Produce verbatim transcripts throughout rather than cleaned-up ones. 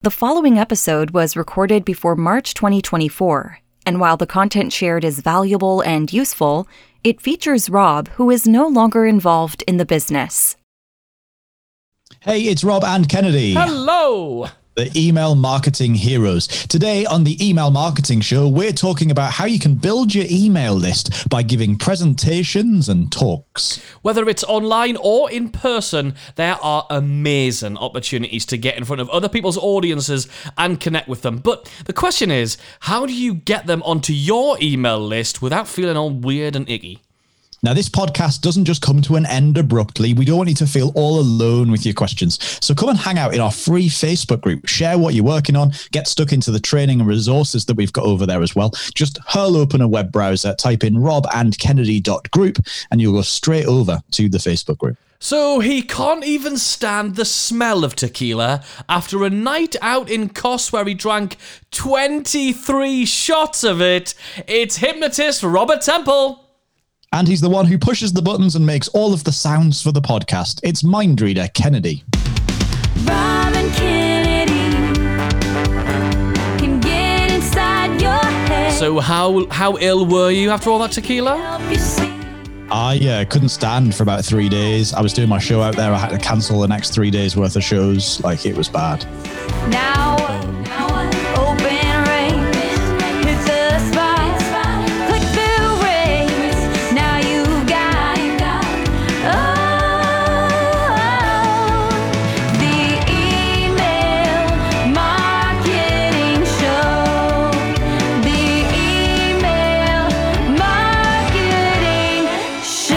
The following episode was recorded before March twenty twenty-four, and while the content shared is valuable and useful, it features Rob, who is no longer involved in the business. Hey, it's Rob and Kennedy. Hello! The email marketing heroes. Today on the Email Marketing Show, we're talking about how you can build your email list by giving presentations and talks. Whether it's online or in person, there are amazing opportunities to get in front of other people's audiences and connect with them. But the question is, how do you get them onto your email list without feeling all weird and icky? Now, this podcast doesn't just come to an end abruptly. We don't want you to feel all alone with your questions. So come and hang out in our free Facebook group. Share what you're working on. Get stuck into the training and resources that we've got over there as well. Just hurl open a web browser, type in rob and kennedy dot group, and you'll go straight over to the Facebook group. So he can't even stand the smell of tequila after a night out in Kos where he drank twenty-three shots of it. It's hypnotist Robert Temple. And he's the one who pushes the buttons and makes all of the sounds for the podcast. It's Mindreader Kennedy. Rob and Kennedy can get inside your head. So how how ill were you after all that tequila? Help you see. I uh, couldn't stand for about three days. I was doing my show out there. I had to cancel the next three days worth of shows. Like, it was bad. Now, now open range. Hit the spot. Click the race. Now you got oh, the email marketing show. The email marketing show.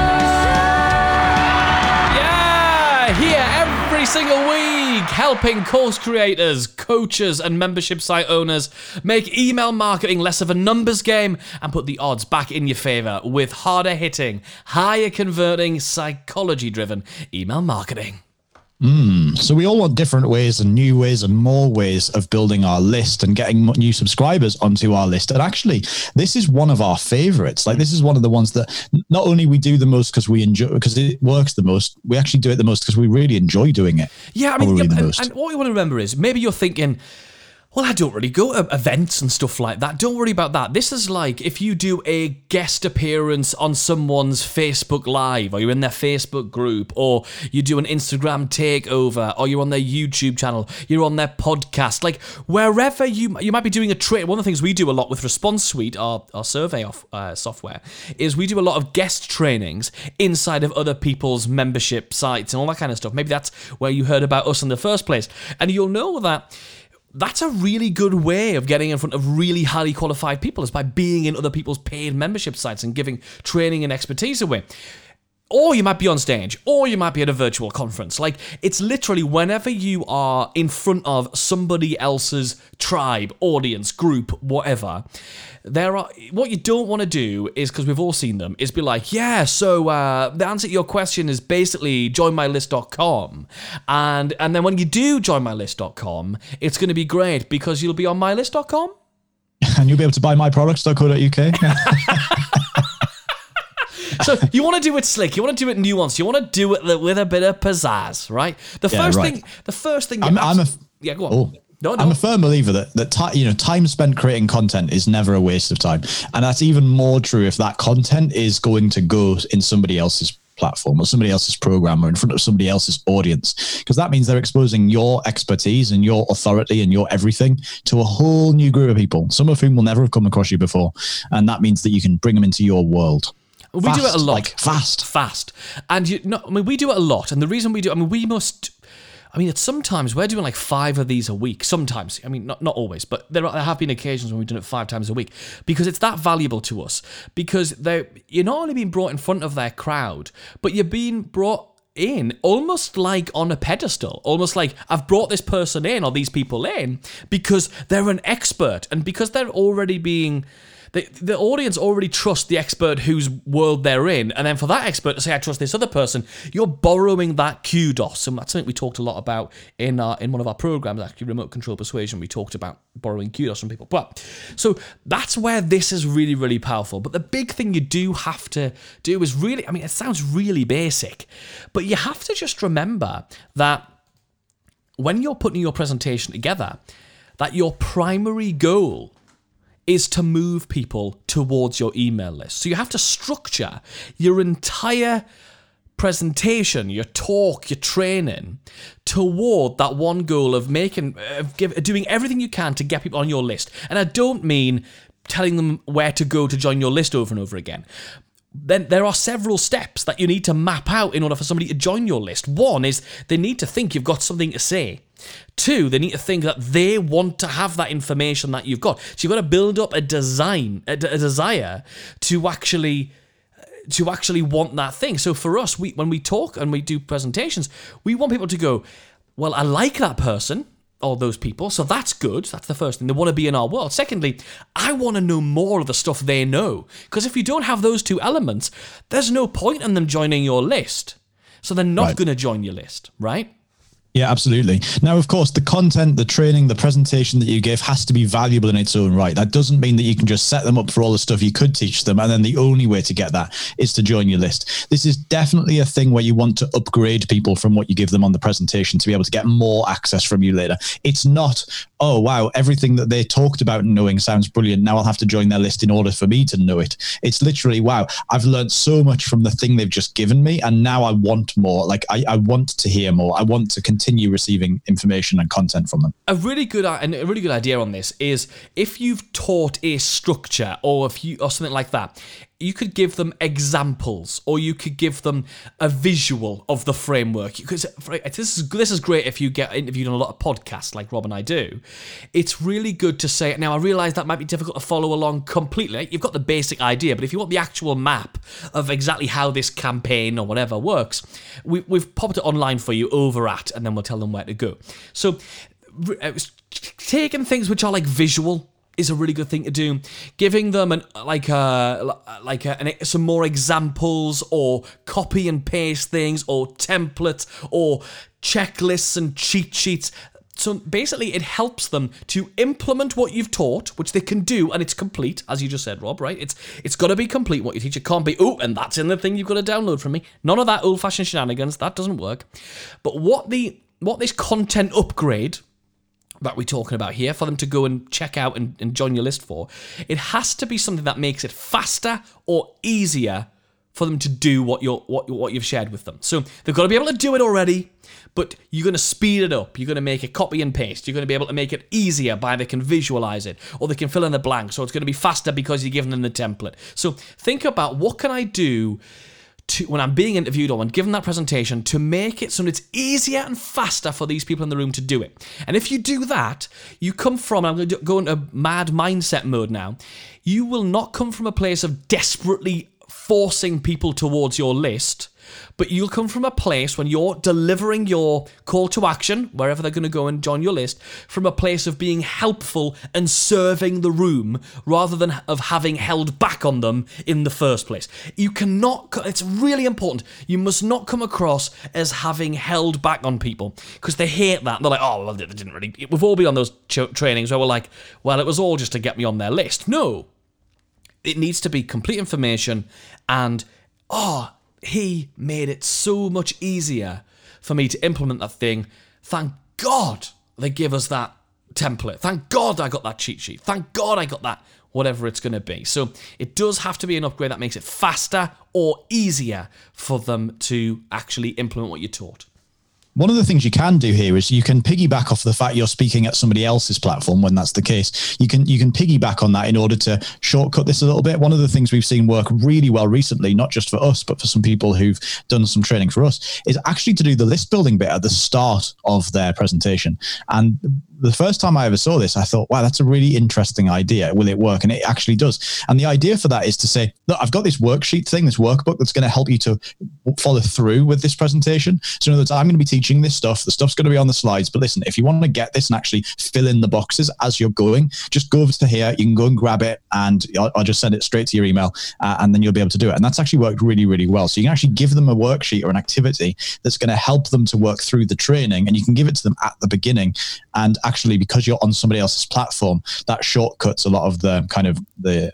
Yeah, here every single week, helping course creators, coaches, and membership site owners make email marketing less of a numbers game and put the odds back in your favor with harder hitting, higher converting, psychology driven email marketing. So we all want different ways and new ways and more ways of building our list and getting new subscribers onto our list. And actually, this is one of our favorites. Like, this is one of the ones that not only we do the most because we enjoy, because it works the most, we actually do it the most because we really enjoy doing it. Yeah, I mean, Probably yeah, the and, most. and what you want to remember is maybe you're thinking, well, I don't really go to events and stuff like that. Don't worry about that. This is like if you do a guest appearance on someone's Facebook Live, or you're in their Facebook group, or you do an Instagram takeover, or you're on their YouTube channel, you're on their podcast. Like, wherever you you might be doing a trade. One of the things we do a lot with Response Suite, our, our survey of, uh, software, is we do a lot of guest trainings inside of other people's membership sites and all that kind of stuff. Maybe that's where you heard about us in the first place. And you'll know that that's a really good way of getting in front of really highly qualified people, is by being in other people's paid membership sites and giving training and expertise away. Or you might be on stage, or you might be at a virtual conference. Like, it's literally whenever you are in front of somebody else's tribe, audience, group, whatever, there are, what you don't want to do is, because we've all seen them, is be like, yeah, so uh, the answer to your question is basically join my list dot com. And, and then when you do join my list dot com, it's going to be great because you'll be on my list dot com. And you'll be able to buy my products dot co dot U K. So you want to do it slick, you want to do it nuanced, you want to do it with a bit of pizzazz, right? The Yeah, first right. thing, the first thing. I'm, you I'm a, abs- yeah, go on. oh, No, no. I'm a firm believer that that time, you know, time spent creating content is never a waste of time, and that's even more true if that content is going to go in somebody else's platform or somebody else's program or in front of somebody else's audience, because that means they're exposing your expertise and your authority and your everything to a whole new group of people, some of whom will never have come across you before, and that means that you can bring them into your world. We Fast, do it a lot. like fast. Fast. And you no, I mean, we do it a lot. And the reason we do, I mean, we must, I mean, it's sometimes we're doing like five of these a week. Sometimes, I mean, not, not always, but there, are, there have been occasions when we've done it five times a week because it's that valuable to us. Because they're, you're not only being brought in front of their crowd, but you're being brought in almost like on a pedestal, almost like I've brought this person in or these people in because they're an expert and because they're already being... The, the audience already trusts the expert whose world they're in, and then for that expert to say, I trust this other person, you're borrowing that kudos, and that's something we talked a lot about in our, in one of our programs, actually, Remote Control Persuasion. We talked about borrowing kudos from people. But so that's where this is really, really powerful. But the big thing you do have to do is really, I mean, it sounds really basic, but you have to just remember that when you're putting your presentation together, that your primary goal is to move people towards your email list. So you have to structure your entire presentation, your talk, your training toward that one goal of making, of give, doing everything you can to get people on your list. And I don't mean telling them where to go to join your list over and over again. Then there are several steps that you need to map out in order for somebody to join your list. One is they need to think you've got something to say. Two, they need to think that they want to have that information that you've got. So you've got to build up a design, a, a desire to actually to actually want that thing. So for us, we when we talk and we do presentations, we want people to go, well, I like that person or those people, so that's good. That's the first thing. They want to be in our world. Secondly, I want to know more of the stuff they know. Because if you don't have those two elements, there's no point in them joining your list. So they're not Right. going to join your list, right? Yeah, absolutely. Now, of course, the content, the training, the presentation that you give has to be valuable in its own right. That doesn't mean that you can just set them up for all the stuff you could teach them, and then the only way to get that is to join your list. This is definitely a thing where you want to upgrade people from what you give them on the presentation to be able to get more access from you later. It's not, oh, wow, everything that they talked about knowing sounds brilliant. Now I'll have to join their list in order for me to know it. It's literally, wow, I've learned so much from the thing they've just given me, and now I want more. Like, I, I want to hear more. I want to continue continue receiving information and content from them. A really good and a really good idea on this is if you've taught a structure or if you or something like that, you could give them examples or you could give them a visual of the framework. Because this is this is great if you get interviewed on a lot of podcasts like Rob and I do. It's really good to say, now I realise that might be difficult to follow along completely. You've got the basic idea, but if you want the actual map of exactly how this campaign or whatever works, we, we've popped it online for you over at, and then we'll tell them where to go. So taking things which are like visual is a really good thing to do. Giving them an like a like a, an, some more examples or copy and paste things or templates or checklists and cheat sheets. So basically it helps them to implement what you've taught, which they can do, and it's complete, as you just said, Rob, right? It's it's got to be complete what you teach. It can't be, oh, and that's in the thing you've got to download from me. None of that old-fashioned shenanigans. That doesn't work. But what the what this content upgrade that we're talking about here, for them to go and check out and, and join your list for, it has to be something that makes it faster or easier for them to do what you're what what you've shared with them. So they've got to be able to do it already, but you're going to speed it up. You're going to make it copy and paste. You're going to be able to make it easier by they can visualize it or they can fill in the blanks. So it's going to be faster because you're giving them the template. So think about, what can I do to, when I'm being interviewed or when given that presentation, to make it so that it's easier and faster for these people in the room to do it. And if you do that, you come from, I'm going to go into mad mindset mode now, you will not come from a place of desperately forcing people towards your list, but you'll come from a place when you're delivering your call to action, wherever they're going to go and join your list, from a place of being helpful and serving the room rather than of having held back on them in the first place. You cannot, it's really important, you must not come across as having held back on people, because they hate that. They're like, oh, well, they didn't really, we've all been on those ch- trainings where we're like, well, it was all just to get me on their list. No. It needs to be complete information and, oh, he made it so much easier for me to implement that thing. Thank God they give us that template. Thank God I got that cheat sheet. Thank God I got that, whatever it's going to be. So it does have to be an upgrade that makes it faster or easier for them to actually implement what you taught. One of the things you can do here is you can piggyback off the fact you're speaking at somebody else's platform when that's the case. You can you can piggyback on that in order to shortcut this a little bit. One of the things we've seen work really well recently, not just for us, but for some people who've done some training for us, is actually to do the list building bit at the start of their presentation. And the first time I ever saw this, I thought, wow, that's a really interesting idea. Will it work? And it actually does. And the idea for that is to say, look, I've got this worksheet thing, this workbook that's going to help you to follow through with this presentation. So in other words, I'm going to be teaching this stuff. The stuff's going to be on the slides. But listen, if you want to get this and actually fill in the boxes as you're going, just go over to here. You can go and grab it, and I'll, I'll just send it straight to your email, uh, and then you'll be able to do it. And that's actually worked really, really well. So you can actually give them a worksheet or an activity that's going to help them to work through the training, and you can give it to them at the beginning. And actually, because you're on somebody else's platform, that shortcuts a lot of the kind of the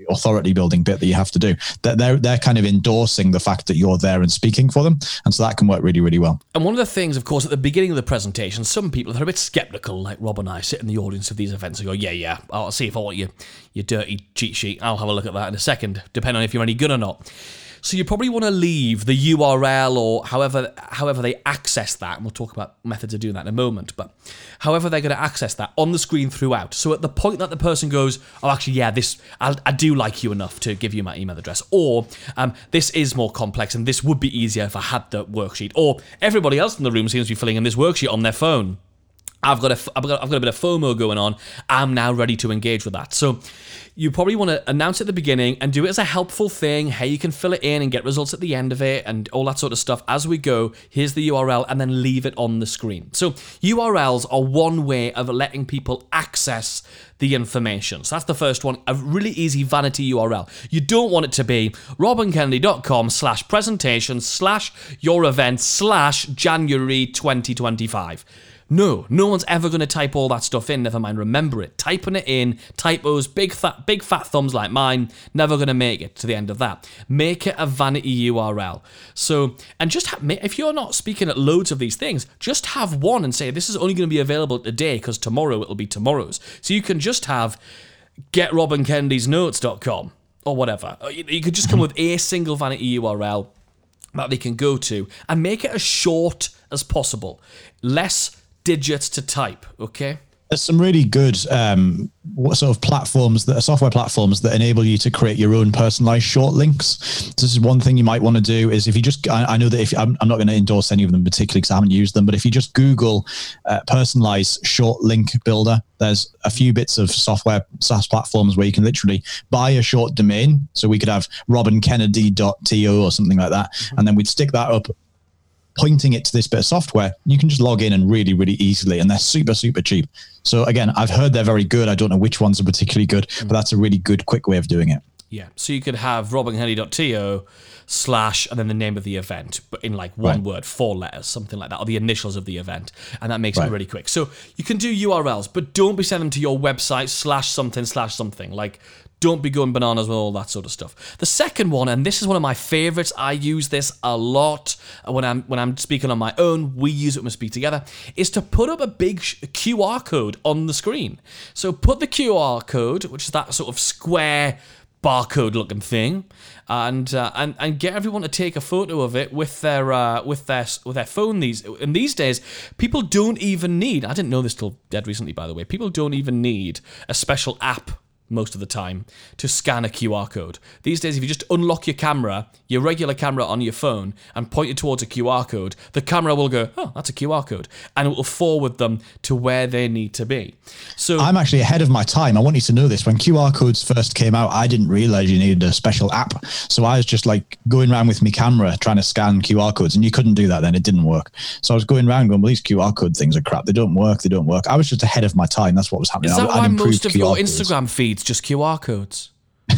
authority building bit that you have to do. They're, they're, they're kind of endorsing the fact that you're there and speaking for them. And so that can work really, really well. And one of the things, of course, at the beginning of the presentation, some people are a bit skeptical, like Rob and I sit in the audience of these events and go, yeah, yeah, I'll see if I want your, your dirty cheat sheet. I'll have a look at that in a second, depending on if you're any good or not. So you probably want to leave the U R L or however however they access that, and we'll talk about methods of doing that in a moment, but however they're going to access that on the screen throughout. So at the point that the person goes, oh, actually, yeah, this I'll, I do like you enough to give you my email address, or um, this is more complex and this would be easier if I had the worksheet, or everybody else in the room seems to be filling in this worksheet on their phone. I've got, a, I've, got, I've got a bit of FOMO going on. I'm now ready to engage with that. So you probably want to announce at the beginning and do it as a helpful thing. Hey, you can fill it in and get results at the end of it and all that sort of stuff. As we go, here's the U R L, and then leave it on the screen. So U R Ls are one way of letting people access the information. So that's the first one, a really easy vanity U R L. You don't want it to be robankennedy.com slash presentation slash your event slash January twenty twenty-five. No, no one's ever going to type all that stuff in, never mind remember it. Typing it in, typos, big fat, big fat thumbs like mine, never going to make it to the end of that. Make it a vanity U R L. So, and just have, if you're not speaking at loads of these things, just have one and say, this is only going to be available today because tomorrow it'll be tomorrow's. So you can just have get robin kennedys notes dot com or whatever. You could just come with a single vanity U R L that they can go to and make it as short as possible. Less digits to type, okay? There's some really good um, what sort of platforms, that are software platforms that enable you to create your own personalized short links. So this is one thing you might want to do is if you just, I, I know that if I'm, I'm not going to endorse any of them particularly because I haven't used them, but if you just Google uh, personalized short link builder, there's a few bits of software SaaS platforms where you can literally buy a short domain. So we could have robin kennedy dot to or something like that. Mm-hmm. And then we'd stick that up, pointing it to this bit of software. You can just log in and really, really easily, and they're super, super cheap. So again, I've heard they're very good. I don't know which ones are particularly good, but that's a really good, quick way of doing it. Yeah. So you could have robin kennedy dot to slash and then the name of the event, but in like one right. word, four letters, something like that, or the initials of the event. And that makes right. it really quick. So you can do U R Ls, but don't be sending them to your website slash something slash something. Like, don't be going bananas with all that sort of stuff. The second one, and this is one of my favorites, I use this a lot when I'm when I'm speaking on my own, we use it when we speak together, is to put up a big Q R code on the screen. So put the Q R code, which is that sort of square barcode looking thing, and uh, and and get everyone to take a photo of it with their uh, with their with their phone. These and these days, people don't even need. I didn't know this till dead recently, by the way. People don't even need a special app most of the time to scan a Q R code. These days, if you just unlock your camera, your regular camera on your phone, and point it towards a Q R code, the camera will go, oh, that's a Q R code, and it will forward them to where they need to be. So I'm actually ahead of my time. I want you to know this. When Q R codes first came out, I didn't realize you needed a special app. So I was just like going around with my camera trying to scan Q R codes, and you couldn't do that then. It didn't work. So I was going around going, well, these Q R code things are crap. They don't work. They don't work. I was just ahead of my time. That's what was happening. Is that I, why most of Q R your codes. Instagram feeds just Q R codes?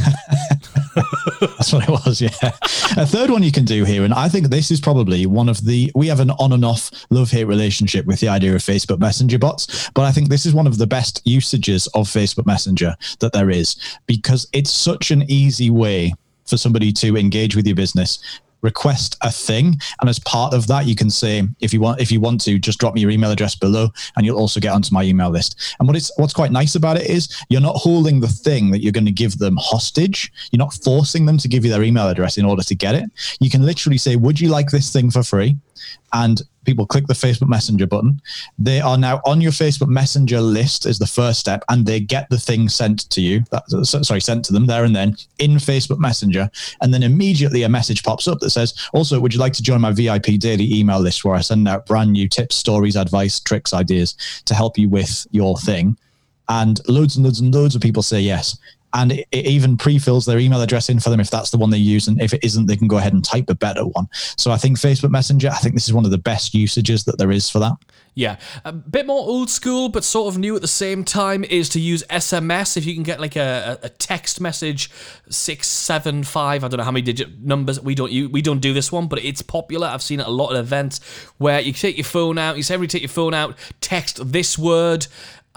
That's what it was, yeah. A third one you can do here, and I think this is probably one of the, we have an on and off love-hate relationship with the idea of Facebook Messenger bots, but I think this is one of the best usages of Facebook Messenger that there is, because it's such an easy way for somebody to engage with your business. Request a thing, and as part of that you can say, if you want if you want to, just drop me your email address below and you'll also get onto my email list. And what is what's quite nice about it is you're not holding the thing that you're going to give them hostage. You're not forcing them to give you their email address in order to get it. You can literally say, would you like this thing for free? And people click the Facebook Messenger button. They are now on your Facebook Messenger list is the first step, and they get the thing sent to you. That, sorry, sent to them there and then in Facebook Messenger. And then immediately a message pops up that says, also, would you like to join my V I P daily email list where I send out brand new tips, stories, advice, tricks, ideas to help you with your thing? And loads and loads and loads of people say yes. And it, it even pre-fills their email address in for them if that's the one they use. And if it isn't, they can go ahead and type a better one. So I think Facebook Messenger, I think this is one of the best usages that there is for that. Yeah. A bit more old school, but sort of new at the same time, is to use S M S. If you can get like a, a text message, six, seven, five, I don't know how many digit numbers. We don't use, we don't do this one, but it's popular. I've seen it a lot at events where you take your phone out, you say, everybody take your phone out, text this word,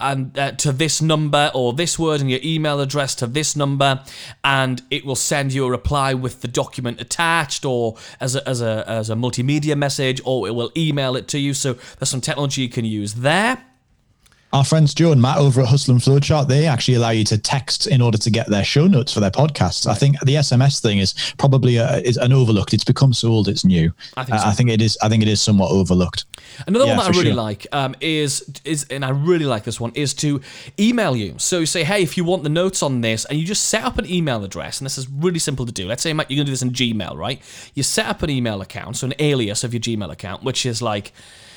and uh, to this number or this word and your email address to this number, and it will send you a reply with the document attached or as a, as a, as a multimedia message, or it will email it to you. So there's some technology you can use there. Our friends Joe and Matt over at Hustle and Flowchart, they actually allow you to text in order to get their show notes for their podcasts. I think the S M S thing is probably a, is an overlooked. It's become so old, it's new. I think, so. uh, I think it is. I think it is somewhat overlooked. Another Yeah, one that I for really sure. like um, is is and I really like this one is to email you. So you say, hey, if you want the notes on this, and you just set up an email address, and this is really simple to do. Let's say you're going to do this in Gmail, right? You set up an email account, so an alias of your Gmail account, which is like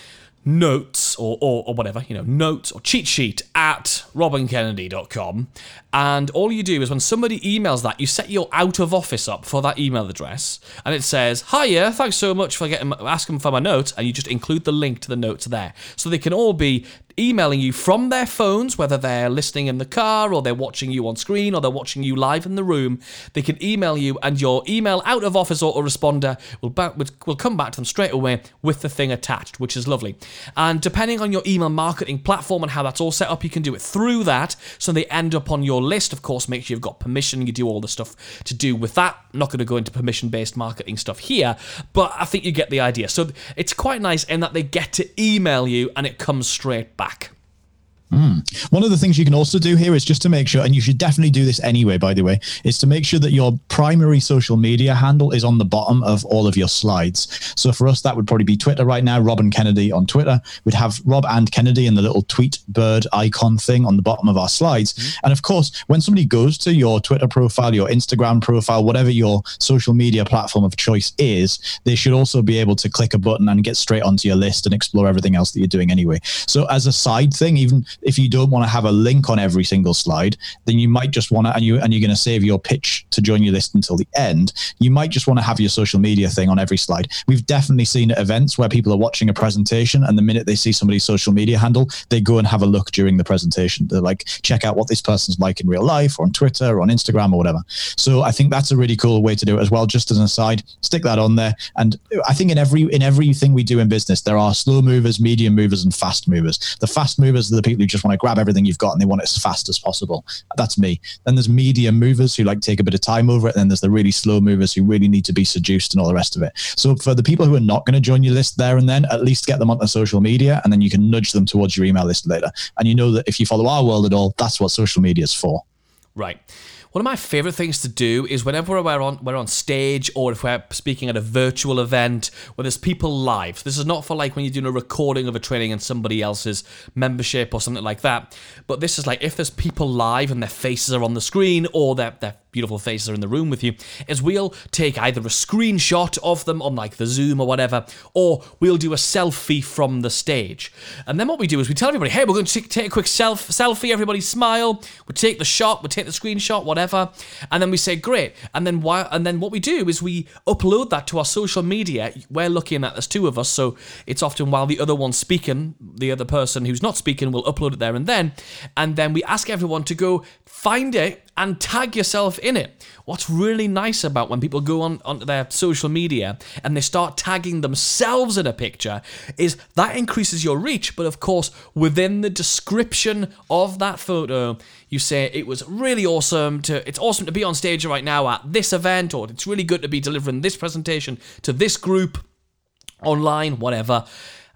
notes or, or, or whatever, you know, notes or cheat sheet at robin kennedy dot com. And all you do is when somebody emails that, you set your out of office up for that email address, and it says, hiya, thanks so much for getting asking for my notes, and you just include the link to the notes there. So they can all be emailing you from their phones, whether they're listening in the car or they're watching you on screen or they're watching you live in the room. They can email you, and your email out of office autoresponder will back, will come back to them straight away with the thing attached, which is lovely. And depending on your email marketing platform and how that's all set up, you can do it through that, so they end up on your list. Of course, make sure you've got permission. You do all the stuff to do with that. I'm not going to go into permission-based marketing stuff here, but I think you get the idea. So it's quite nice in that they get to email you and it comes straight back. Mm. One of the things you can also do here is just to make sure, and you should definitely do this anyway, by the way, is to make sure that your primary social media handle is on the bottom of all of your slides. So for us, that would probably be Twitter right now, Rob and Kennedy on Twitter. We'd have Rob and Kennedy in the little tweet bird icon thing on the bottom of our slides. Mm-hmm. And of course, when somebody goes to your Twitter profile, your Instagram profile, whatever your social media platform of choice is, they should also be able to click a button and get straight onto your list and explore everything else that you're doing anyway. So as a side thing, even if you don't want to have a link on every single slide, then you might just want to, and you and you're going to save your pitch to join your list until the end. You might just want to have your social media thing on every slide. We've definitely seen at events where people are watching a presentation, and the minute they see somebody's social media handle, they go and have a look during the presentation. They're like, check out what this person's like in real life, or on Twitter, or on Instagram, or whatever. So I think that's a really cool way to do it as well. Just as an aside, stick that on there. And I think in every in everything we do in business, there are slow movers, medium movers, and fast movers. The fast movers are the people who just want to grab everything you've got and they want it as fast as possible. That's me. Then there's medium movers who like take a bit of time over it. And then there's the really slow movers who really need to be seduced and all the rest of it. So for the people who are not going to join your list there and then, at least get them onto social media, and then you can nudge them towards your email list later. And you know that if you follow our world at all, that's what social media is for. Right. One of my favorite things to do is whenever we're on we're on stage, or if we're speaking at a virtual event where there's people live. This is not for like when you're doing a recording of a training in somebody else's membership or something like that. But this is like if there's people live and their faces are on the screen, or their their beautiful faces are in the room with you, is we'll take either a screenshot of them on like the Zoom or whatever, or we'll do a selfie from the stage. And then what we do is we tell everybody, hey, we're going to take, take a quick self selfie, everybody smile, we take the shot, we take the screenshot, whatever, and then we say, great. And then why, and then what we do is we upload that to our social media. We're looking at, there's two of us, so it's often while the other one's speaking, the other person who's not speaking will upload it there and then, and then we ask everyone to go find it and tag yourself in it. What's really nice about when people go on onto their social media and they start tagging themselves in a picture is that increases your reach. But of course, within the description of that photo, you say it was really awesome to, it's awesome to be on stage right now at this event, or it's really good to be delivering this presentation to this group online, whatever.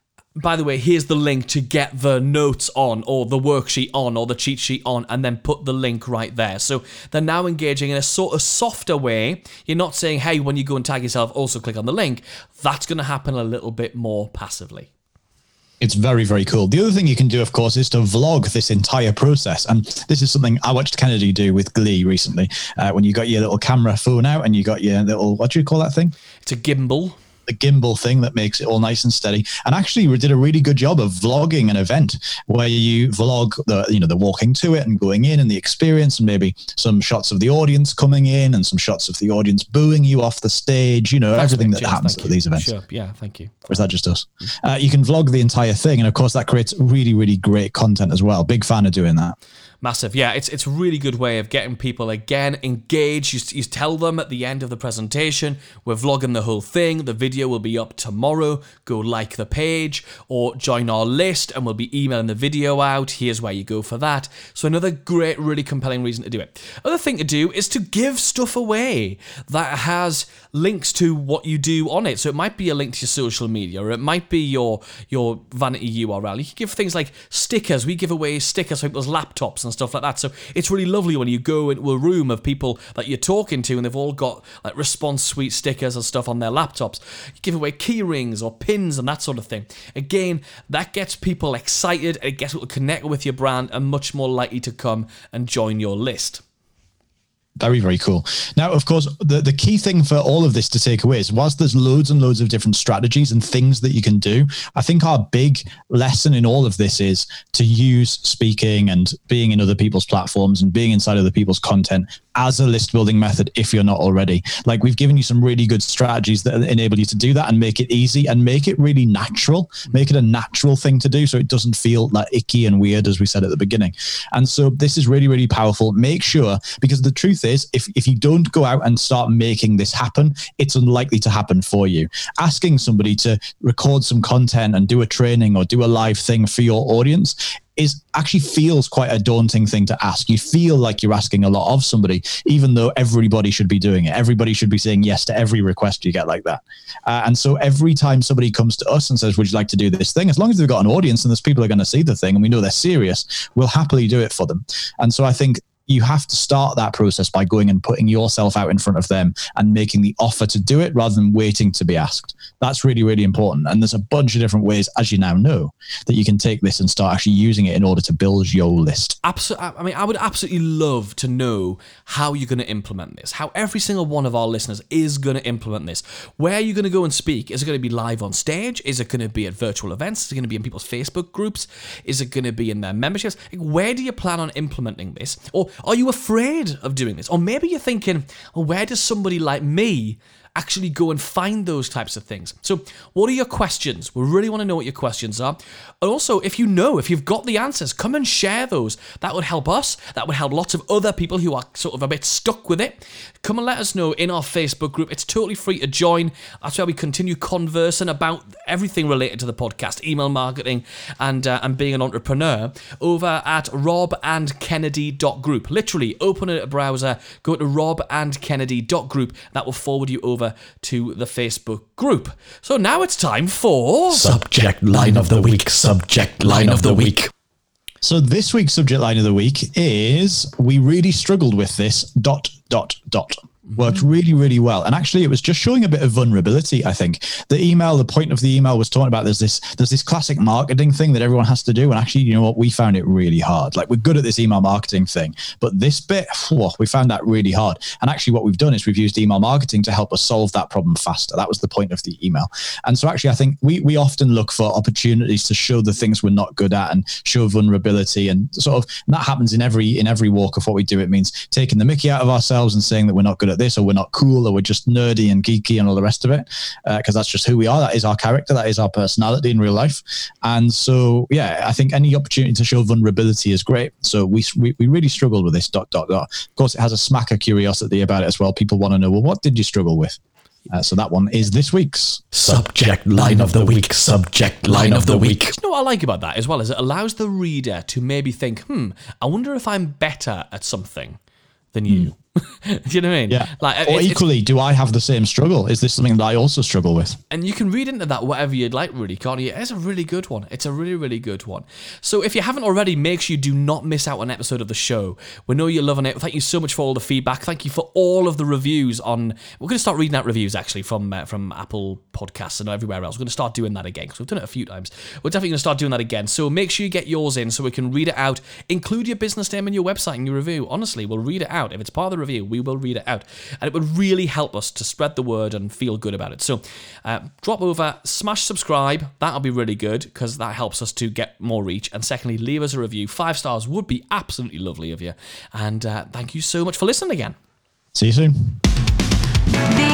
By the way, here's the link to get the notes on, or the worksheet on, or the cheat sheet on, and then put the link right there. So they're now engaging in a sort of softer way. You're not saying, hey, when you go and tag yourself, also click on the link. That's going to happen a little bit more passively. It's very, very cool. The other thing you can do, of course, is to vlog this entire process. And this is something I watched Kennedy do with Glee recently, uh, when you got your little camera phone out and you got your little, what do you call that thing? It's a gimbal. The gimbal thing that makes it all nice and steady. And actually we did a really good job of vlogging an event where you vlog the, you know, the walking to it and going in and the experience, and maybe some shots of the audience coming in and some shots of the audience booing you off the stage, you know, That's everything great. that Yes, happens at you. these events. Sure. Yeah, thank you. Or is that just us? Uh, you can vlog the entire thing. And of course that creates really, really great content as well. Big fan of doing that. Massive. Yeah, it's it's a really good way of getting people, again, engaged. You, you tell them at the end of the presentation, we're vlogging the whole thing. The video video will be up tomorrow. Go like the page or join our list and we'll be emailing the video out. Here's where you go for that. So another great, really compelling reason to do it. Other thing to do is to give stuff away that has links to what you do on it. So it might be a link to your social media, or it might be your your vanity U R L. You can give things like stickers. We give away stickers for people's laptops and stuff like that. So it's really lovely when you go into a room of people that you're talking to and they've all got like response suite stickers and stuff on their laptops. You give away key rings or pins and that sort of thing. Again, that gets people excited. It gets people to connect with your brand and much more likely to come and join your list. Very, very cool. Now, of course, the, the key thing for all of this to take away is whilst there's loads and loads of different strategies and things that you can do, I think our big lesson in all of this is to use speaking and being in other people's platforms and being inside other people's content as a list building method if you're not already. Like, we've given you some really good strategies that enable you to do that and make it easy and make it really natural, make it a natural thing to do so it doesn't feel like icky and weird, as we said at the beginning. And so this is really, really powerful. Make sure, because the truth is, if, if you don't go out and start making this happen, it's unlikely to happen for you. Asking somebody to record some content and do a training or do a live thing for your audience is actually feels quite a daunting thing to ask. You feel like you're asking a lot of somebody, even though everybody should be doing it. Everybody should be saying yes to every request you get like that. Uh, and so every time somebody comes to us and says, would you like to do this thing? As long as they've got an audience and there's people who are going to see the thing and we know they're serious, we'll happily do it for them. And so I think you have to start that process by going and putting yourself out in front of them and making the offer to do it rather than waiting to be asked. That's really, really important. And there's a bunch of different ways, as you now know, that you can take this and start actually using it in order to build your list. Absolutely. I mean, I would absolutely love to know how you're going to implement this, how every single one of our listeners is going to implement this. Where are you going to go and speak? Is it going to be live on stage? Is it going to be at virtual events? Is it going to be in people's Facebook groups? Is it going to be in their memberships? Like, where do you plan on implementing this? Or are you afraid of doing this? Or maybe you're thinking, well, where does somebody like me actually go and find those types of things? So what are your questions? We really want to know what your questions are. And also, if you know, if you've got the answers, come and share those. That would help us. That would help lots of other people who are sort of a bit stuck with it. Come and let us know in our Facebook group. It's totally free to join. That's where we continue conversing about everything related to the podcast, email marketing, and uh, and being an entrepreneur over at rob and kennedy dot group. Literally, open a browser, go to rob and kennedy dot group. That will forward you over to the Facebook group. So now it's time for Subject Line of the Week. Subject Line of the Week. So this week's subject line of the week is, we really struggled with this, dot, dot, dot. Worked really, really well. And actually, it was just showing a bit of vulnerability, I think. The email, the point of the email was talking about there's this there's this classic marketing thing that everyone has to do. And actually, you know what? We found it really hard. Like, we're good at this email marketing thing. But this bit, whew, we found that really hard. And actually, what we've done is we've used email marketing to help us solve that problem faster. That was the point of the email. And so actually, I think we we often look for opportunities to show the things we're not good at and show vulnerability. And sort of, and that happens in every in every walk of what we do. It means taking the mickey out of ourselves and saying that we're not good at this, or we're not cool, or we're just nerdy and geeky and all the rest of it, because uh, that's just who we are. That is our character. That is our personality in real life. And so, yeah, I think any opportunity to show vulnerability is great. So we we, we really struggled with this dot, dot, dot. Of course, it has a smack of curiosity about it as well. People want to know, well, what did you struggle with? Uh, so that one is this week's Subject Line of the Week. Subject Line of the Week. You know what I like about that as well, is it allows the reader to maybe think, hmm, I wonder if I'm better at something than you. Do you know what I mean? Yeah. Like, or it's, equally, do I have the same struggle? Is this something that I also struggle with? And you can read into that whatever you'd like, really, can't you? It's a really good one. It's a really, really good one. So if you haven't already, make sure you do not miss out on an episode of the show. We know you're loving it. Thank you so much for all the feedback. Thank you for all of the reviews on... We're going to start reading out reviews, actually, from uh, from Apple Podcasts and everywhere else. We're going to start doing that again, because we've done it a few times. We're definitely going to start doing that again. So make sure you get yours in so we can read it out. Include your business name in your website and your review. Honestly, we'll read it out. If it's part of the review, we will read it out. And it would really help us to spread the word and feel good about it. So uh, drop over, smash subscribe. That'll be really good, because that helps us to get more reach. And secondly, leave us a review. Five stars would be absolutely lovely of you. And uh, thank you so much for listening again. See you soon. The